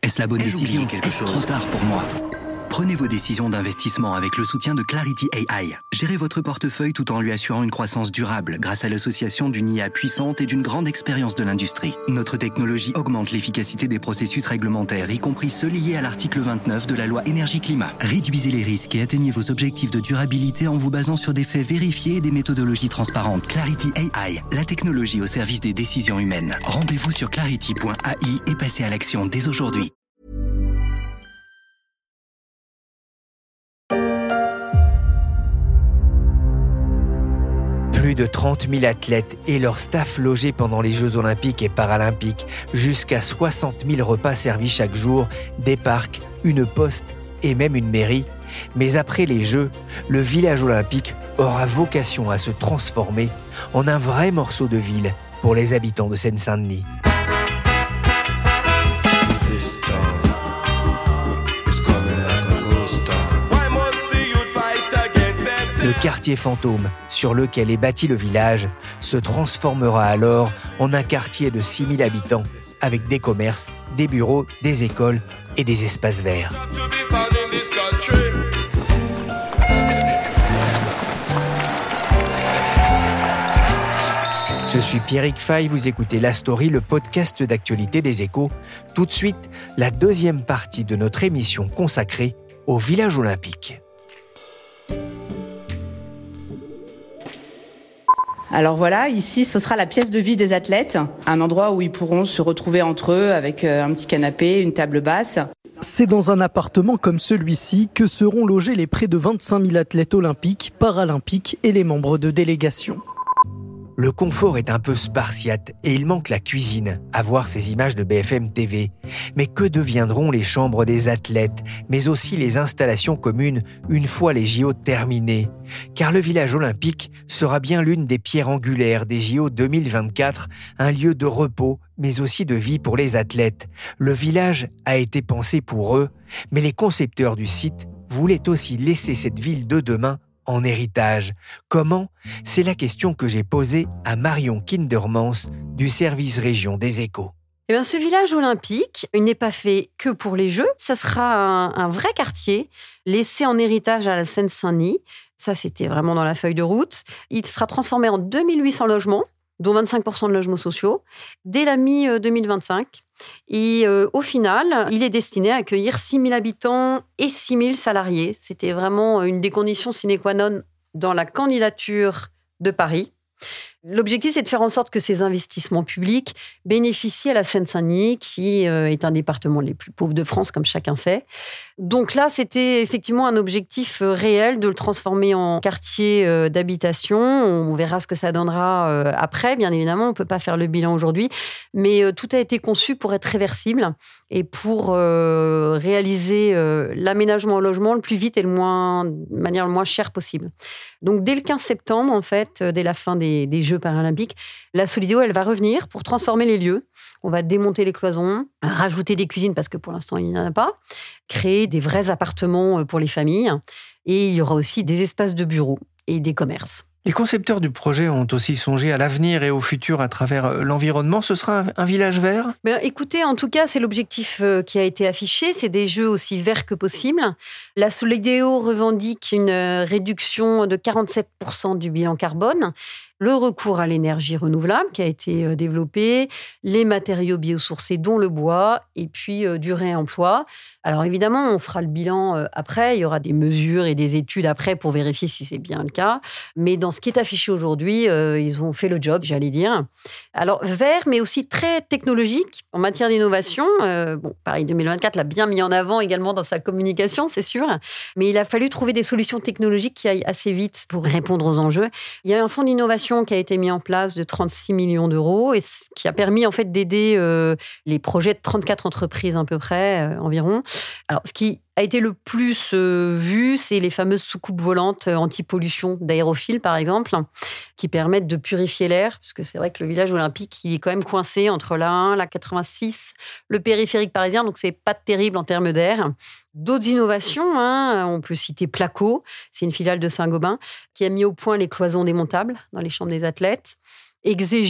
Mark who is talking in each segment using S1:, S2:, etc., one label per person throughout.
S1: Est-ce la bonne décision? Est-ce trop tard pour moi? Prenez vos décisions d'investissement avec le soutien de Clarity AI. Gérez votre portefeuille tout en lui assurant une croissance durable grâce à l'association d'une IA puissante et d'une grande expérience de l'industrie. Notre technologie augmente l'efficacité des processus réglementaires, y compris ceux liés à l'article 29 de la loi Énergie-Climat. Réduisez les risques et atteignez vos objectifs de durabilité en vous basant sur des faits vérifiés et des méthodologies transparentes. Clarity AI, la technologie au service des décisions humaines. Rendez-vous sur clarity.ai et passez à l'action dès aujourd'hui.
S2: Plus de 30 000 athlètes et leur staff logés pendant les Jeux Olympiques et Paralympiques, jusqu'à 60 000 repas servis chaque jour, des parcs, une poste et même une mairie. Mais après les Jeux, le village olympique aura vocation à se transformer en un vrai morceau de ville pour les habitants de Seine-Saint-Denis. Le quartier fantôme sur lequel est bâti le village se transformera alors en un quartier de 6 000 habitants avec des commerces, des bureaux, des écoles et des espaces verts. Je suis Pierrick Fay, vous écoutez La Story, le podcast d'actualité des Échos. Tout de suite, la deuxième partie de notre émission consacrée au village olympique.
S3: Alors voilà, ici, ce sera la pièce de vie des athlètes, un endroit où ils pourront se retrouver entre eux avec un petit canapé, une table basse.
S4: C'est dans un appartement comme celui-ci que seront logés les près de 25 000 athlètes olympiques, paralympiques et les membres de délégation.
S2: Le confort est un peu spartiate et il manque la cuisine, à voir ces images de BFM TV. Mais que deviendront les chambres des athlètes, mais aussi les installations communes une fois les JO terminés? Car le village olympique sera bien l'une des pierres angulaires des JO 2024, un lieu de repos, mais aussi de vie pour les athlètes. Le village a été pensé pour eux, mais les concepteurs du site voulaient aussi laisser cette ville de demain en héritage. Comment? C'est la question que j'ai posée à Marion Kindermans du service région des Échos.
S5: Eh bien, ce village olympique, il n'est pas fait que pour les Jeux. Ça sera un vrai quartier laissé en héritage à la Seine-Saint-Denis. Ça, c'était vraiment dans la feuille de route. Il sera transformé en 2800 logements, dont 25% de logements sociaux, dès la mi-2025. Et au final, il est destiné à accueillir 6 000 habitants et 6 000 salariés. C'était vraiment une des conditions sine qua non dans la candidature de Paris. L'objectif, c'est de faire en sorte que ces investissements publics bénéficient à la Seine-Saint-Denis, qui est un département les plus pauvres de France, comme chacun sait. Donc là, c'était effectivement un objectif réel de le transformer en quartier d'habitation. On verra ce que ça donnera après. Bien évidemment, on ne peut pas faire le bilan aujourd'hui, mais tout a été conçu pour être réversible et pour réaliser l'aménagement au logement le plus vite et de manière le moins chère possible. Donc, dès le 15 septembre, en fait, dès la fin des Jeux paralympiques, la Solideo, elle va revenir pour transformer les lieux. On va démonter les cloisons, rajouter des cuisines parce que pour l'instant, il n'y en a pas, créer des vrais appartements pour les familles et il y aura aussi des espaces de bureaux et des commerces.
S2: Les concepteurs du projet ont aussi songé à l'avenir et au futur à travers l'environnement. Ce sera un village vert ?
S5: Écoutez, en tout cas, c'est l'objectif qui a été affiché. C'est des jeux aussi verts que possible. La Solideo revendique une réduction de 47% du bilan carbone. Le recours à l'énergie renouvelable qui a été développé, les matériaux biosourcés dont le bois et puis du réemploi. Alors évidemment, on fera le bilan après, il y aura des mesures et des études après pour vérifier si c'est bien le cas. Mais dans ce qui est affiché aujourd'hui, ils ont fait le job, j'allais dire. Alors vert, mais aussi très technologique en matière d'innovation. Paris 2024 l'a bien mis en avant également dans sa communication, c'est sûr. Mais il a fallu trouver des solutions technologiques qui aillent assez vite pour répondre aux enjeux. Il y a un fonds d'innovation qui a été mis en place de 36 millions d'euros et qui a permis en fait d'aider les projets de 34 entreprises à peu près environ. Alors, ce qui a été le plus vu, c'est les fameuses soucoupes volantes anti-pollution d'aérophiles, par exemple, qui permettent de purifier l'air, parce que c'est vrai que le village olympique, il est quand même coincé entre la 1, la 86, le périphérique parisien, donc c'est pas terrible en termes d'air. D'autres innovations, on peut citer Placo, c'est une filiale de Saint-Gobain, qui a mis au point les cloisons démontables dans les chambres des athlètes. Exégie,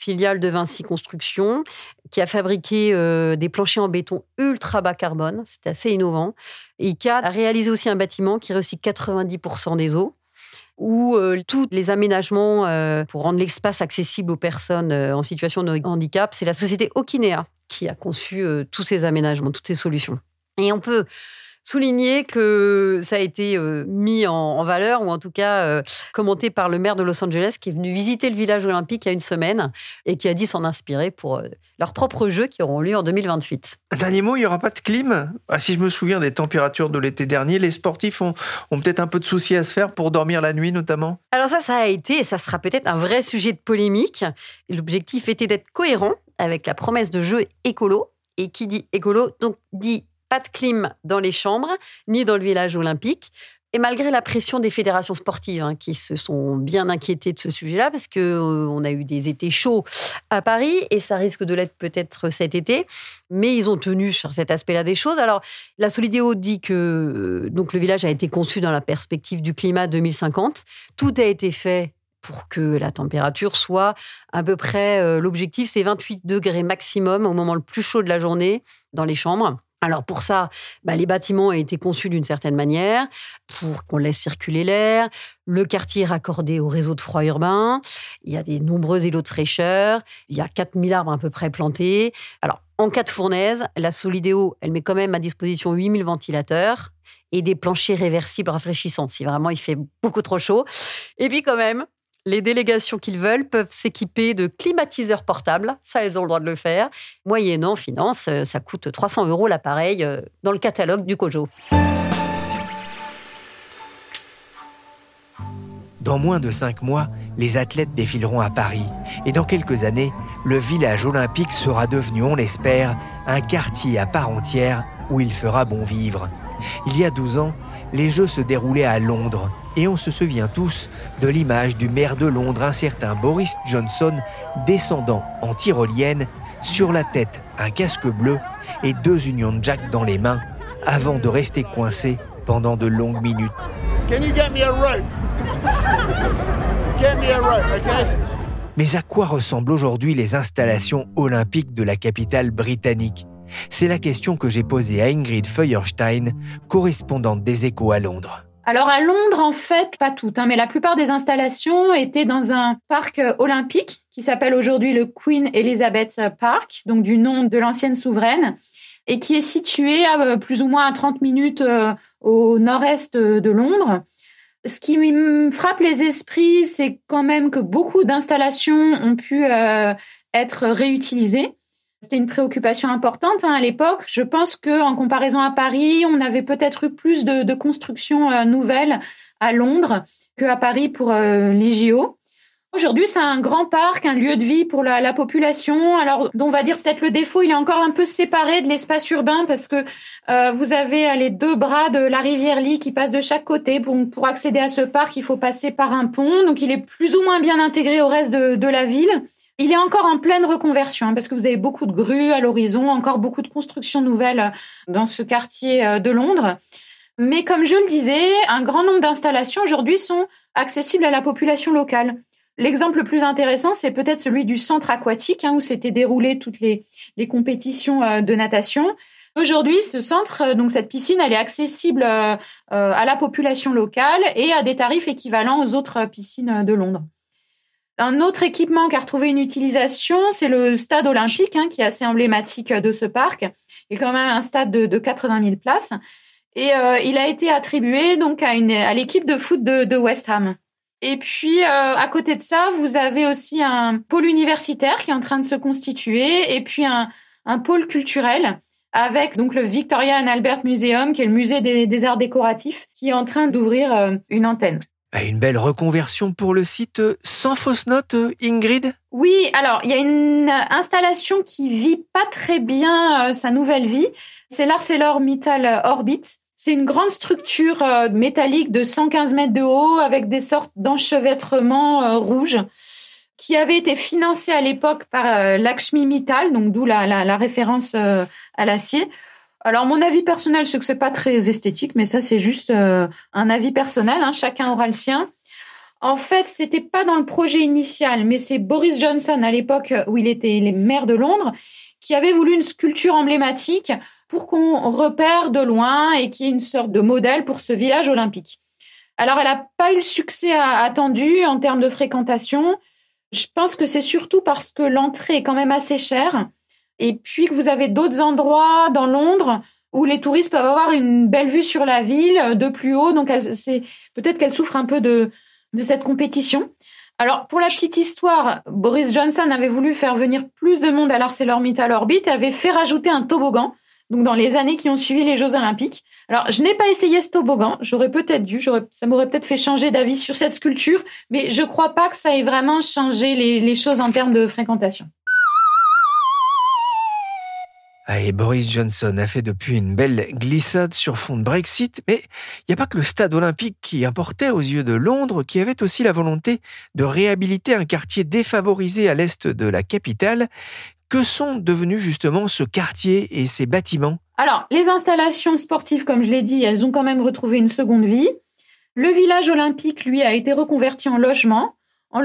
S5: filiale de Vinci Construction, qui a fabriqué des planchers en béton ultra bas carbone. C'était assez innovant. Et qui a réalisé aussi un bâtiment qui recycle 90% des eaux, où tous les aménagements pour rendre l'espace accessible aux personnes en situation de handicap, c'est la société Okinea qui a conçu tous ces aménagements, toutes ces solutions. Et on peut souligner que ça a été mis en valeur, ou en tout cas commenté par le maire de Los Angeles, qui est venu visiter le village olympique il y a une semaine et qui a dit s'en inspirer pour leurs propres jeux qui auront lieu en 2028.
S2: Un dernier mot, il n'y aura pas de clim ? Si je me souviens des températures de l'été dernier, les sportifs ont peut-être un peu de soucis à se faire pour dormir la nuit notamment ?
S5: Alors ça a été, et ça sera peut-être un vrai sujet de polémique. L'objectif était d'être cohérent avec la promesse de jeux écolo. Et qui dit écolo, donc dit pas de clim dans les chambres, ni dans le village olympique. Et malgré la pression des fédérations sportives qui se sont bien inquiétées de ce sujet-là, parce qu'on a eu des étés chauds à Paris, et ça risque de l'être peut-être cet été, mais ils ont tenu sur cet aspect-là des choses. Alors, la Solidéo dit que donc, le village a été conçu dans la perspective du climat 2050. Tout a été fait pour que la température soit à peu près... l'objectif, c'est 28 degrés maximum au moment le plus chaud de la journée dans les chambres. Alors pour ça, les bâtiments ont été conçus d'une certaine manière pour qu'on laisse circuler l'air. Le quartier est raccordé au réseau de froid urbain. Il y a des nombreux îlots de fraîcheur. Il y a 4000 arbres à peu près plantés. Alors, en cas de fournaise, la Solidéo, elle met quand même à disposition 8000 ventilateurs et des planchers réversibles rafraîchissants, si vraiment il fait beaucoup trop chaud. Et puis quand même, les délégations qu'ils veulent peuvent s'équiper de climatiseurs portables. Ça, elles ont le droit de le faire. Moyennant finance, ça coûte 300 € l'appareil dans le catalogue du COJO.
S2: Dans moins de 5 mois, les athlètes défileront à Paris. Et dans quelques années, le village olympique sera devenu, on l'espère, un quartier à part entière où il fera bon vivre. Il y a 12 ans, les Jeux se déroulaient à Londres. Et on se souvient tous de l'image du maire de Londres, un certain Boris Johnson, descendant en tyrolienne, sur la tête un casque bleu et 2 Union Jack dans les mains, avant de rester coincé pendant de longues minutes.
S6: Can you get me a rope? Get me a rope, okay?
S2: Mais à quoi ressemblent aujourd'hui les installations olympiques de la capitale britannique ? C'est la question que j'ai posée à Ingrid Feuerstein, correspondante des Échos à Londres.
S7: Alors à Londres, en fait, pas toutes, mais la plupart des installations étaient dans un parc olympique qui s'appelle aujourd'hui le Queen Elizabeth Park, donc du nom de l'ancienne souveraine, et qui est situé à plus ou moins à 30 minutes au nord-est de Londres. Ce qui me frappe les esprits, c'est quand même que beaucoup d'installations ont pu être réutilisées. C'était une préoccupation importante à l'époque. Je pense qu'en comparaison à Paris, on avait peut-être eu plus de constructions nouvelles à Londres qu'à Paris pour les JO. Aujourd'hui, c'est un grand parc, un lieu de vie pour la population. Alors, on va dire peut-être le défaut, il est encore un peu séparé de l'espace urbain parce que vous avez les 2 bras de la rivière Lee qui passent de chaque côté. Pour accéder à ce parc, il faut passer par un pont. Donc, il est plus ou moins bien intégré au reste de la ville. Il est encore en pleine reconversion parce que vous avez beaucoup de grues à l'horizon, encore beaucoup de constructions nouvelles dans ce quartier de Londres. Mais comme je le disais, un grand nombre d'installations aujourd'hui sont accessibles à la population locale. L'exemple le plus intéressant, c'est peut-être celui du centre aquatique où s'étaient déroulées toutes les compétitions de natation. Aujourd'hui, ce centre, donc cette piscine, elle est accessible à la population locale et à des tarifs équivalents aux autres piscines de Londres. Un autre équipement qui a retrouvé une utilisation, c'est le stade olympique, qui est assez emblématique de ce parc. Il est quand même un stade de 80 000 places. Et il a été attribué donc à l'équipe de foot de West Ham. Et puis, à côté de ça, vous avez aussi un pôle universitaire qui est en train de se constituer, et puis un pôle culturel avec donc le Victoria and Albert Museum, qui est le musée des arts décoratifs, qui est en train d'ouvrir une antenne.
S2: Une belle reconversion pour le site sans fausse note, Ingrid ?
S7: Oui, alors il y a une installation qui vit pas très bien sa nouvelle vie. C'est l'ArcelorMittal Orbit. C'est une grande structure métallique de 115 mètres de haut avec des sortes d'enchevêtrements rouges qui avait été financée à l'époque par Lakshmi Mittal, donc d'où la référence à l'acier. Alors, mon avis personnel, c'est que c'est pas très esthétique, mais ça, c'est juste un avis personnel. Chacun aura le sien. En fait, c'était pas dans le projet initial, mais c'est Boris Johnson, à l'époque où il était maire de Londres, qui avait voulu une sculpture emblématique pour qu'on repère de loin et qu'il y ait une sorte de modèle pour ce village olympique. Alors, elle n'a pas eu le succès attendu en termes de fréquentation. Je pense que c'est surtout parce que l'entrée est quand même assez chère et puis que vous avez d'autres endroits dans Londres où les touristes peuvent avoir une belle vue sur la ville de plus haut. Donc, peut-être qu'elle souffre un peu de cette compétition. Alors, pour la petite histoire, Boris Johnson avait voulu faire venir plus de monde à l'ArcelorMittal Orbit et avait fait rajouter un toboggan, donc dans les années qui ont suivi les Jeux Olympiques. Alors, je n'ai pas essayé ce toboggan, j'aurais peut-être dû, ça m'aurait peut-être fait changer d'avis sur cette sculpture, mais je crois pas que ça ait vraiment changé les choses en termes de fréquentation.
S2: Et Boris Johnson a fait depuis une belle glissade sur fond de Brexit, mais il n'y a pas que le stade olympique qui importait aux yeux de Londres, qui avait aussi la volonté de réhabiliter un quartier défavorisé à l'est de la capitale. Que sont devenus justement ce quartier et ces bâtiments ?
S7: Alors, les installations sportives, comme je l'ai dit, elles ont quand même retrouvé une seconde vie. Le village olympique, lui, a été reconverti en logement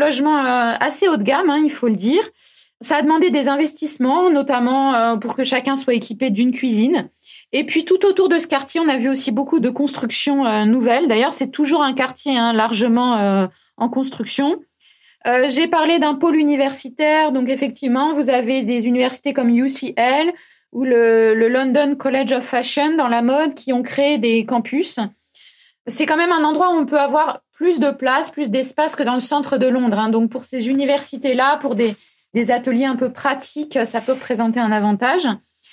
S7: assez haut de gamme, il faut le dire. Ça a demandé des investissements, notamment pour que chacun soit équipé d'une cuisine. Et puis, tout autour de ce quartier, on a vu aussi beaucoup de constructions nouvelles. D'ailleurs, c'est toujours un quartier largement en construction. J'ai parlé d'un pôle universitaire. Donc, effectivement, vous avez des universités comme UCL ou le London College of Fashion dans la mode qui ont créé des campus. C'est quand même un endroit où on peut avoir plus de place, plus d'espace que dans le centre de Londres. Donc, pour ces universités-là, pour des ateliers un peu pratiques, ça peut présenter un avantage.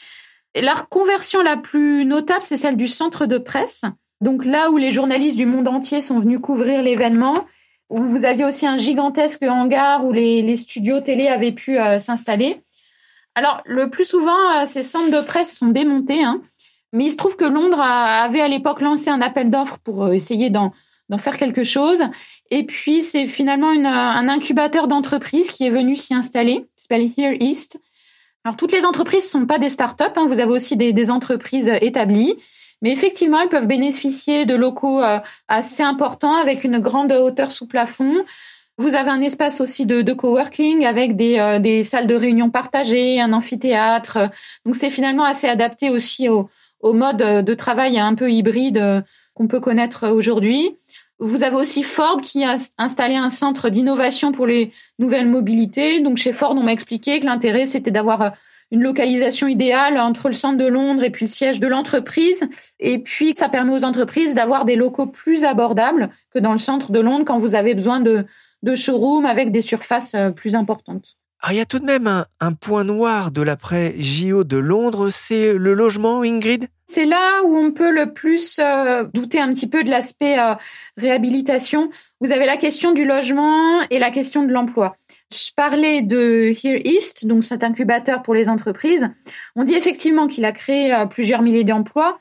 S7: Et la reconversion la plus notable, c'est celle du centre de presse. Donc là où les journalistes du monde entier sont venus couvrir l'événement, où vous aviez aussi un gigantesque hangar où les studios télé avaient pu s'installer. Alors, le plus souvent, ces centres de presse sont démontés, mais il se trouve que Londres avait à l'époque lancé un appel d'offres pour essayer d'en faire quelque chose. Et puis, c'est finalement un incubateur d'entreprises qui est venu s'y installer, qui s'appelle Here East. Alors, toutes les entreprises ne sont pas des startups, vous avez aussi des entreprises établies, mais effectivement, elles peuvent bénéficier de locaux assez importants avec une grande hauteur sous plafond. Vous avez un espace aussi de coworking avec des salles de réunion partagées, un amphithéâtre. Donc, c'est finalement assez adapté aussi au mode de travail un peu hybride qu'on peut connaître aujourd'hui. Vous avez aussi Ford qui a installé un centre d'innovation pour les nouvelles mobilités. Donc, chez Ford, on m'a expliqué que l'intérêt, c'était d'avoir une localisation idéale entre le centre de Londres et puis le siège de l'entreprise. Et puis, ça permet aux entreprises d'avoir des locaux plus abordables que dans le centre de Londres quand vous avez besoin de showrooms avec des surfaces plus importantes.
S2: Alors, il y a tout de même un point noir de l'après-JO de Londres, c'est le logement, Ingrid ?
S7: C'est là où on peut le plus douter un petit peu de l'aspect réhabilitation. Vous avez la question du logement et la question de l'emploi. Je parlais de Here East, donc cet incubateur pour les entreprises. On dit effectivement qu'il a créé plusieurs milliers d'emplois,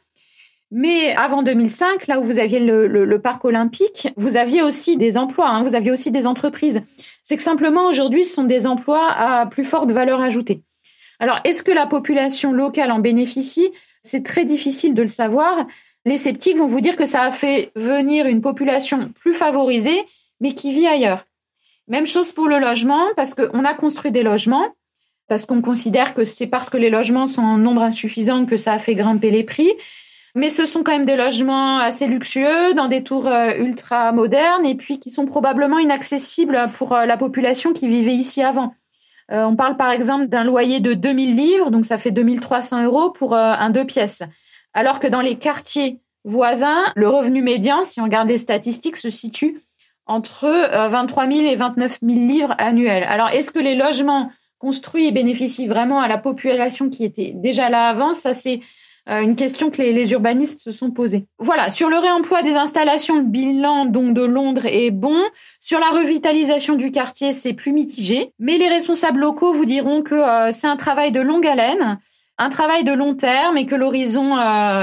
S7: mais avant 2005, là où vous aviez le parc olympique, vous aviez aussi des emplois, vous aviez aussi des entreprises. C'est que simplement aujourd'hui, ce sont des emplois à plus forte valeur ajoutée. Alors, est-ce que la population locale en bénéficie ? C'est très difficile de le savoir. Les sceptiques vont vous dire que ça a fait venir une population plus favorisée, mais qui vit ailleurs. Même chose pour le logement, parce qu'on a construit des logements, parce qu'on considère que c'est parce que les logements sont en nombre insuffisant que ça a fait grimper les prix. Mais ce sont quand même des logements assez luxueux, dans des tours ultra modernes, et puis qui sont probablement inaccessibles pour la population qui vivait ici avant. On parle par exemple d'un loyer de 2000 livres, donc ça fait 2300 € pour un 2 pièces. Alors que dans les quartiers voisins, le revenu médian, si on regarde les statistiques, se situe entre 23 000 et 29 000 livres annuels. Alors, est-ce que les logements construits bénéficient vraiment à la population qui était déjà là avant ? Ça, c'est une question que les urbanistes se sont posées. Voilà, sur le réemploi des installations, le bilan donc de Londres est bon. Sur la revitalisation du quartier, c'est plus mitigé. Mais les responsables locaux vous diront que c'est un travail de longue haleine, un travail de long terme et que l'horizon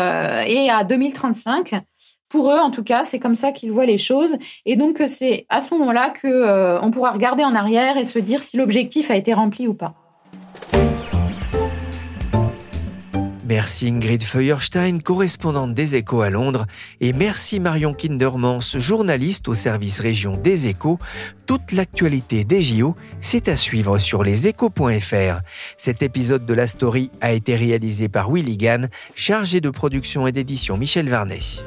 S7: est à 2035. Pour eux, en tout cas, c'est comme ça qu'ils voient les choses. Et donc, c'est à ce moment-là qu'on pourra regarder en arrière et se dire si l'objectif a été rempli ou pas.
S2: Merci Ingrid Feuerstein, correspondante des Échos à Londres, et merci Marion Kindermans, journaliste au service région des Échos. Toute l'actualité des JO, c'est à suivre sur leséchos.fr. Cet épisode de La Story a été réalisé par Willy Gann, chargé de production et d'édition Michel Varnet.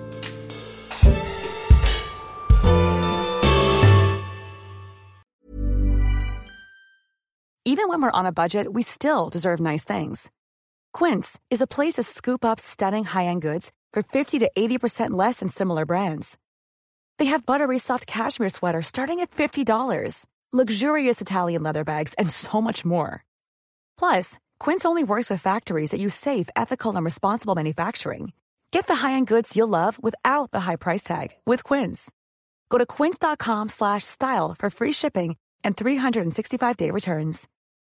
S8: Even when we're on a budget, we still deserve nice things. Quince is a place to scoop up stunning high-end goods for 50 to 80% less than similar brands. They have buttery soft cashmere sweaters starting at $50, luxurious Italian leather bags, and so much more. Plus, Quince only works with factories that use safe, ethical, and responsible manufacturing. Get the high-end goods you'll love without the high price tag with Quince. Go to quince.com/style for free shipping and 365-day returns.